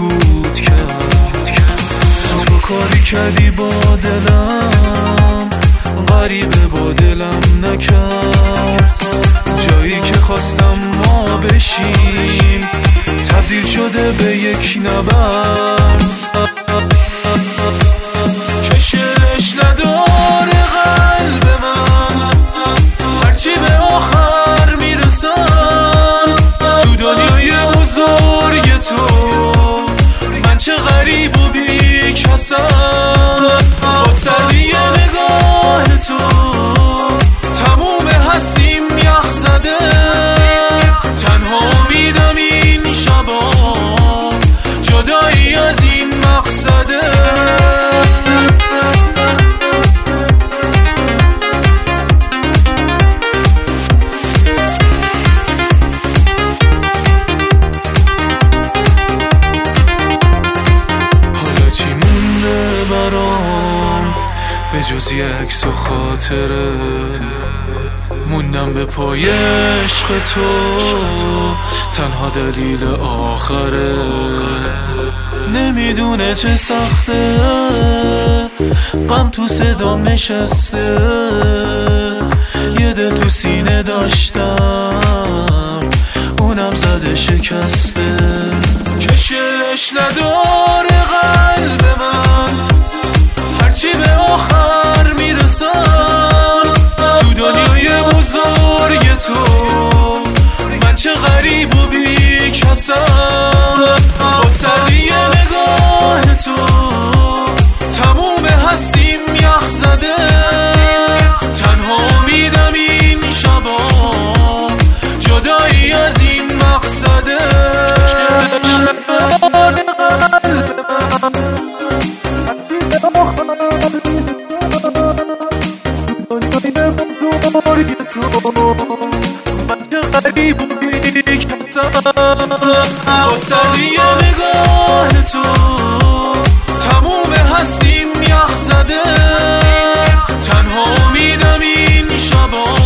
سکوت کرد. تو کاری کردی با دلم، غریبه با دلم نکرد. جایی که خواستم ما بشیم تبدیل شده به یک نبرد. کشش نداره قلب من، هرچی به آخر میرسم. تو دنیای بزرگ تو من چه غریب و بی کسم. با سردی نگاه تو تموم هستیم یخ زده. تنها میدم این شبا جدایی از این مقصده. به جز یک عکس و خاطره موندم به پای عشق تو، تنها دلیل آخره. نمیدونه چه سخته غم تو صدام نشسته. یه دل تو سینه داشتم اونم زده شکسته. کشش نداره قلب من، هرچی به آخر میرسم. تو دنیای بزرگ تو من چه غریب و بی کسم. با سردی نگاه تو تموم هستیم یخ زده. تنها میدم این شبا جدایی از این مقصده. با سردی نگاه تو تموم هستیم یخ زده. تنها میدم این شبا